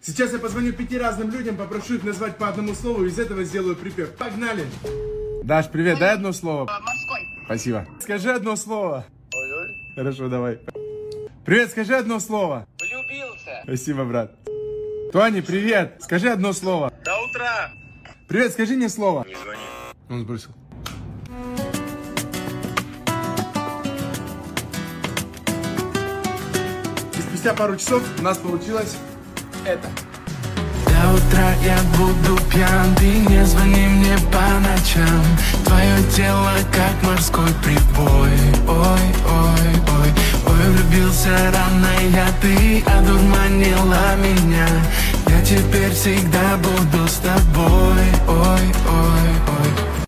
Сейчас я позвоню 5 разным людям, попрошу их назвать по одному слову, и из этого сделаю припев. Погнали! Даш, привет, дай одно слово. Морской. Спасибо. Скажи одно слово. Ой-ой. Хорошо, давай. Привет, скажи одно слово. Влюбился. Спасибо, брат. Тони, привет. Скажи одно слово. До утра. Привет, скажи мне слово. Не звони. Он сбросил. И спустя пару часов у нас получилось это. До утра я буду пьян, ты не звони мне по ночам. Твое тело как морской прибой. Ой, ой, ой, ой, влюбился рано я, ты одурманила меня. Я теперь всегда буду с тобой. Ой, ой, ой.